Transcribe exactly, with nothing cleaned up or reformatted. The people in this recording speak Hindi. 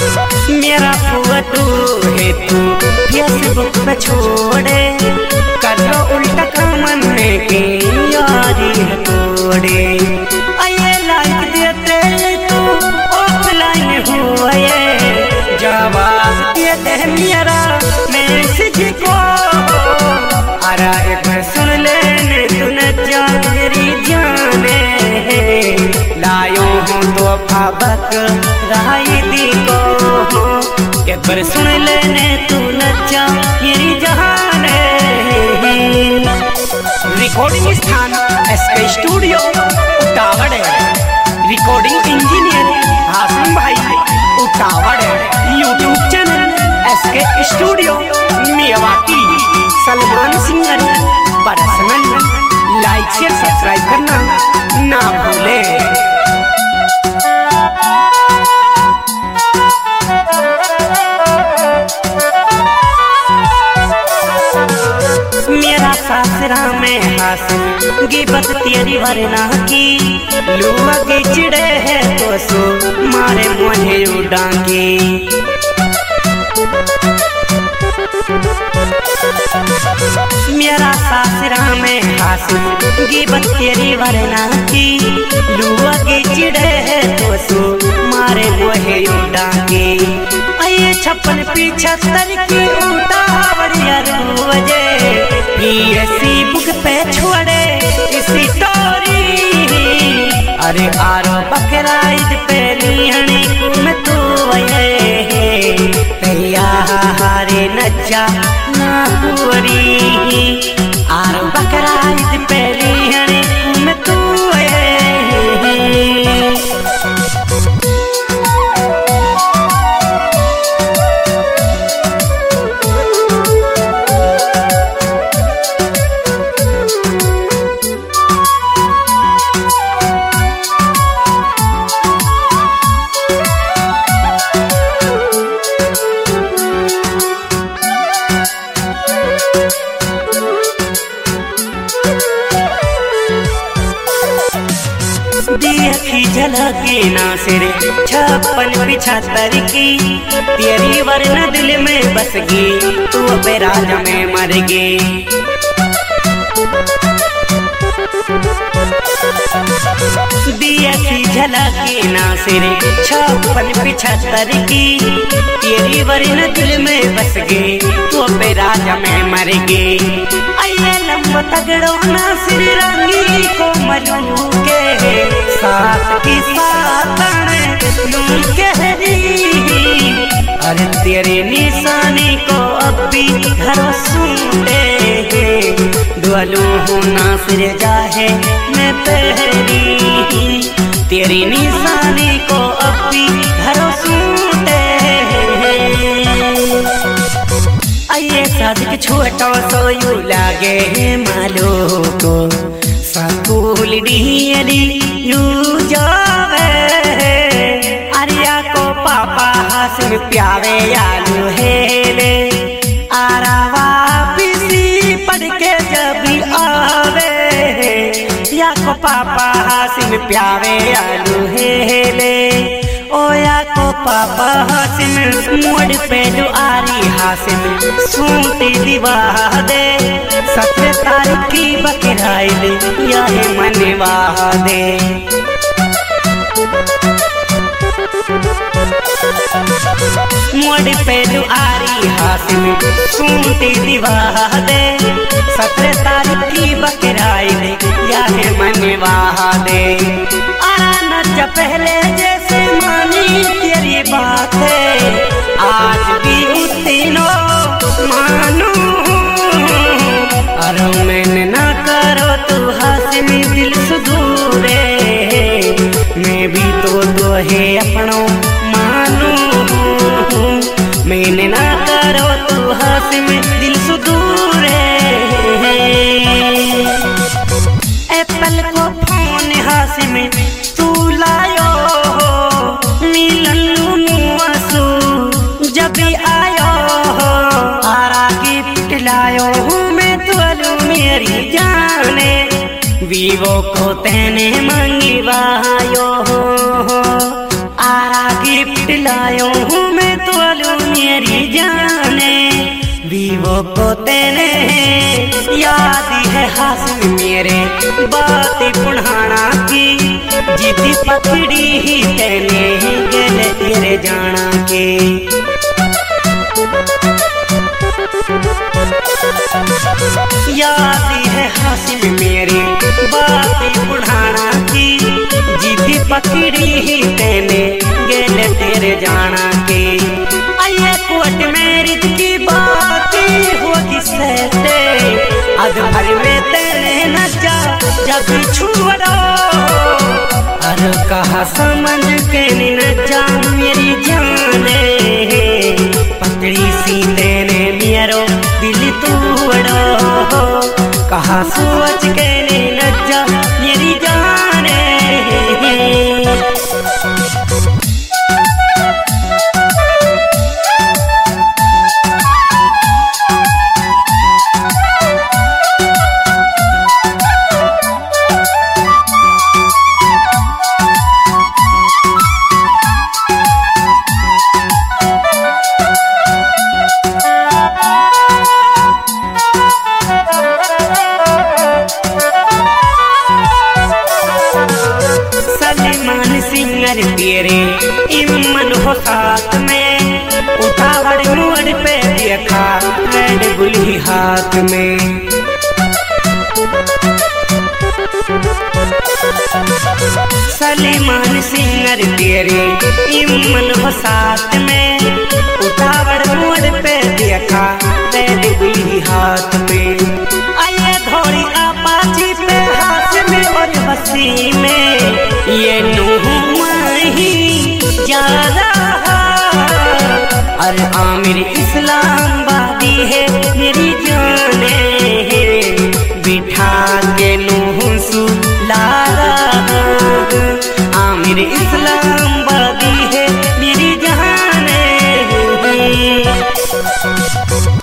मेरा फोटो है तू फेसबुक पे छोड़े, करो उल्टा कमन के यारी है तोड़े। आये लाइक देते तू ऑफलाइन हुए, जवाब दे दे मेरा मैसेज को। अरे एक बार सुन लेने तू न जान मेरी जाने, लायो हूँ तो फाबक राई दी को। एक बार सुन लेने तू न जान मेरी जाने। रिकॉर्डिंग स्थान SK studio Utawad, recording engineer Hashim भाई Utawad, YouTube channel SK studio Mewati, Salman singer personal. Like share subscribe करना ना भूले। मेरा सासरा में हासिल गिबत तेरी वरना की, लुआ के चिड़े है तो सो मारे मुझे उड़ांगे। मेरा सासरा में हासिल गिबत तेरी वरना की, लुआ के चिड़े है तो सो मारे मुझे उड़ांगे। आये छप्पन पिछहत्तर की उतावड़िया रोजे, पीएससी बुक पे छोड़े इसी टोरी। अरे आरो बकराइद पे लिहनी कुम तू वये, तैया हारे नचा ना हुरी। आरो बकराइद पे लिहनी कुम तू वये। देखी झलके ना सिरे छप्पन पिछहत्तर की, तेरी वरना दिल में बस गई, तू अब राज में मर गई। देखी झलके ना सिरे छप्पन पिछहत्तर की, तेरी वरना दिल में बस गई, तू अब राज में मर गई। आइए लंबो तगड़ो ना सिर रंगी को मलू के, साथ की साथ कहरी। अरे तेरे निशानी को अब भी घरों सुनते, दुआलू हूँ ना फिर जाहे मैं पहरी। तेरी निशानी को अब भी घरों सुनते। आइए सादिक छोटा सो यू लागे मालो को, स्कूल डियरी यू जावे। आर्या को पापा हासिल प्यावे आलू हेले, आरावा पिसी पढ़ के जब आवे। या को पापा हासिल प्यावे आलू हेले, ओ या को पापा हासिल मोड़ पे दुआरी हासिल सूती दीवा दे। सत्रह तारीख की बकराइद यह मनवा दे। मोड़ पे दुआरी हासिल सूती दीवा दे। सत्रह तारीख की बकराइद यह मनवा दे। आरा नच पहले जैसे मानी तेरी बात है, आज भी उतनो मानू। अरे मैंने ना करो तू हासिल दिल सुधूरे, मैं भी तो दो है अपनों मानू। मैंने ना करो तू हासिल दिल सुधूरे। एप्पल को फोन हासिल तू लायो, मिलन मुआसू जब आयो। आरा गिफ्ट लायो हूँ मैं तुअलू मेरी जाने, वीवो को तेने मंगवायो। आरा गिफ्ट लायो हूँ मैं तोलू मेरी जाने वीवो को तेने याद है हासिल मेरे बात पुढ़ाना की जिदी पकड़ी ही तेने गले तेरे जाना के याद है हासिल मेरे बात पुढ़ाना की जिदी पकड़ी ही तेने गले तेरे जाना के आइए कोट मेरी की बात होगी सहते अद भर में तेने नचा जब छुड़ो अरे कहा समझ के नचा मेरी जाने पतली सी तेने मेरो दिल तोड़ो कहा सोच के नचा मेरी जाने तेरे इमन हो साथ में उठावड़ मोड़ पे देखा रेड बुली हाथ में सलीमान सिंगर तेरे इमन हो साथ में उठावड़ मोड़ पे देखा रेड बुली हाथ में आइए धोड़ी अपाची पे हाथ में और बसी में ये नूह जा रहा अरे आमिर इस्लाम बादी है मेरी